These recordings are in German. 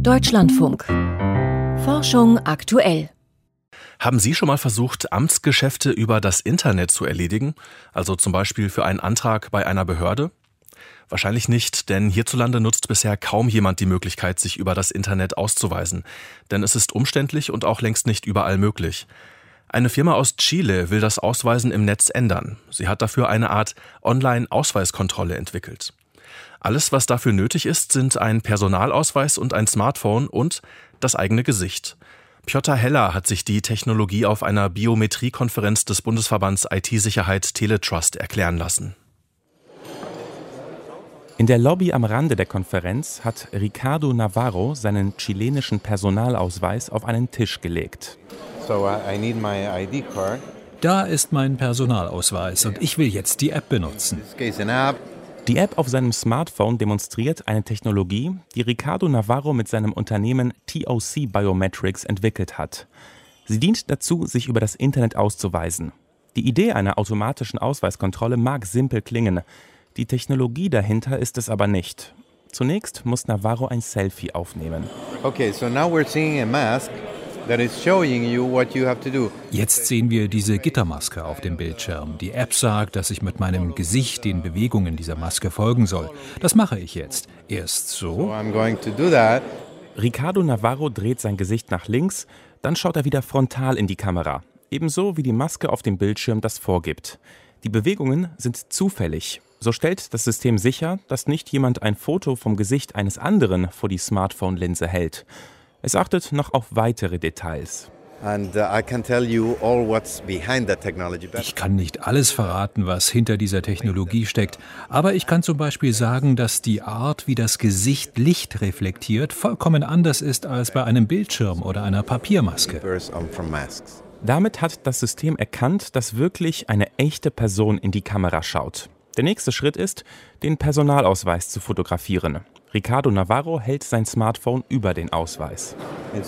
Deutschlandfunk. Forschung aktuell. Haben Sie schon mal versucht, Amtsgeschäfte über das Internet zu erledigen? Also zum Beispiel für einen Antrag bei einer Behörde? Wahrscheinlich nicht, denn hierzulande nutzt bisher kaum jemand die Möglichkeit, sich über das Internet auszuweisen. Denn es ist umständlich und auch längst nicht überall möglich. Eine Firma aus Chile will das Ausweisen im Netz ändern. Sie hat dafür eine Art Online-Ausweiskontrolle entwickelt. Alles, was dafür nötig ist, sind ein Personalausweis und ein Smartphone und das eigene Gesicht. Piotr Heller hat sich die Technologie auf einer Biometriekonferenz des Bundesverbands IT-Sicherheit Teletrust erklären lassen. In der Lobby am Rande der Konferenz hat Ricardo Navarro seinen chilenischen Personalausweis auf einen Tisch gelegt. Da ist mein Personalausweis und ich will jetzt die App benutzen. Die App auf seinem Smartphone demonstriert eine Technologie, die Ricardo Navarro mit seinem Unternehmen TOC Biometrics entwickelt hat. Sie dient dazu, sich über das Internet auszuweisen. Die Idee einer automatischen Ausweiskontrolle mag simpel klingen. Die Technologie dahinter ist es aber nicht. Zunächst muss Navarro ein Selfie aufnehmen. Okay, so now we're seeing a mask that is showing you what you have to do. Jetzt sehen wir diese Gittermaske auf dem Bildschirm. Die App sagt, dass ich mit meinem Gesicht den Bewegungen dieser Maske folgen soll. Das mache ich jetzt. Erst so. I'm going to do that. Ricardo Navarro dreht sein Gesicht nach links, dann schaut er wieder frontal in die Kamera. Ebenso wie die Maske auf dem Bildschirm das vorgibt. Die Bewegungen sind zufällig. So stellt das System sicher, dass nicht jemand ein Foto vom Gesicht eines anderen vor die Smartphone-Linse hält. Es achtet noch auf weitere Details. Ich kann nicht alles verraten, was hinter dieser Technologie steckt, aber ich kann zum Beispiel sagen, dass die Art, wie das Gesicht Licht reflektiert, vollkommen anders ist als bei einem Bildschirm oder einer Papiermaske. Damit hat das System erkannt, dass wirklich eine echte Person in die Kamera schaut. Der nächste Schritt ist, den Personalausweis zu fotografieren. Ricardo Navarro hält sein Smartphone über den Ausweis.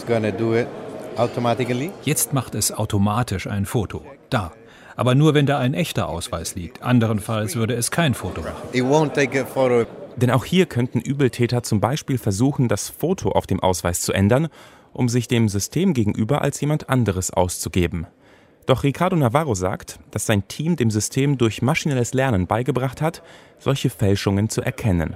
Jetzt macht es automatisch ein Foto. Da. Aber nur, wenn da ein echter Ausweis liegt. Anderenfalls würde es kein Foto machen. Denn auch hier könnten Übeltäter zum Beispiel versuchen, das Foto auf dem Ausweis zu ändern, um sich dem System gegenüber als jemand anderes auszugeben. Doch Ricardo Navarro sagt, dass sein Team dem System durch maschinelles Lernen beigebracht hat, solche Fälschungen zu erkennen.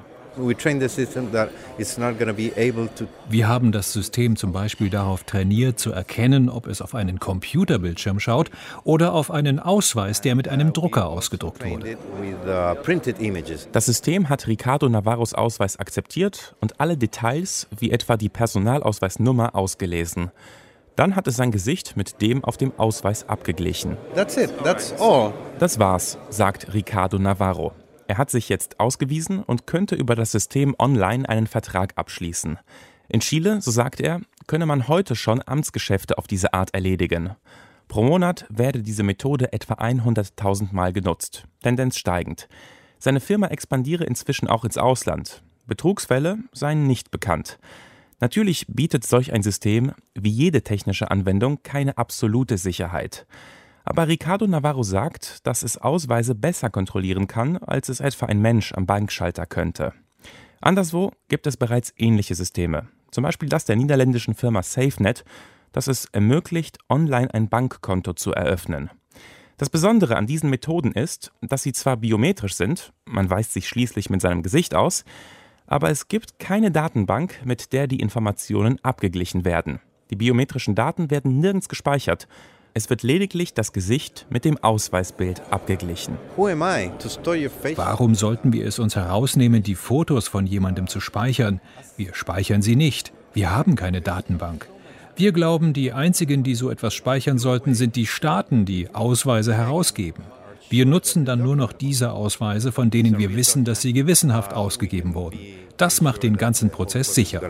Wir haben das System zum Beispiel darauf trainiert, zu erkennen, ob es auf einen Computerbildschirm schaut oder auf einen Ausweis, der mit einem Drucker ausgedruckt wurde. Das System hat Ricardo Navarros Ausweis akzeptiert und alle Details, wie etwa die Personalausweisnummer, ausgelesen. Dann hat es sein Gesicht mit dem auf dem Ausweis abgeglichen. Das war's, sagt Ricardo Navarro. Er hat sich jetzt ausgewiesen und könnte über das System online einen Vertrag abschließen. In Chile, so sagt er, könne man heute schon Amtsgeschäfte auf diese Art erledigen. Pro Monat werde diese Methode etwa 100.000 Mal genutzt, Tendenz steigend. Seine Firma expandiere inzwischen auch ins Ausland. Betrugsfälle seien nicht bekannt. Natürlich bietet solch ein System, wie jede technische Anwendung, keine absolute Sicherheit. Aber Ricardo Navarro sagt, dass es Ausweise besser kontrollieren kann, als es etwa ein Mensch am Bankschalter könnte. Anderswo gibt es bereits ähnliche Systeme. Zum Beispiel das der niederländischen Firma SafeNet, das es ermöglicht, online ein Bankkonto zu eröffnen. Das Besondere an diesen Methoden ist, dass sie zwar biometrisch sind, man weist sich schließlich mit seinem Gesicht aus, aber es gibt keine Datenbank, mit der die Informationen abgeglichen werden. Die biometrischen Daten werden nirgends gespeichert. Es wird lediglich das Gesicht mit dem Ausweisbild abgeglichen. Warum sollten wir es uns herausnehmen, die Fotos von jemandem zu speichern? Wir speichern sie nicht. Wir haben keine Datenbank. Wir glauben, die einzigen, die so etwas speichern sollten, sind die Staaten, die Ausweise herausgeben. Wir nutzen dann nur noch diese Ausweise, von denen wir wissen, dass sie gewissenhaft ausgegeben wurden. Das macht den ganzen Prozess sicher.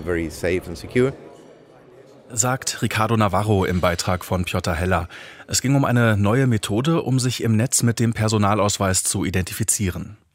Sagt Ricardo Navarro im Beitrag von Piotr Heller. Es ging um eine neue Methode, um sich im Netz mit dem Personalausweis zu identifizieren.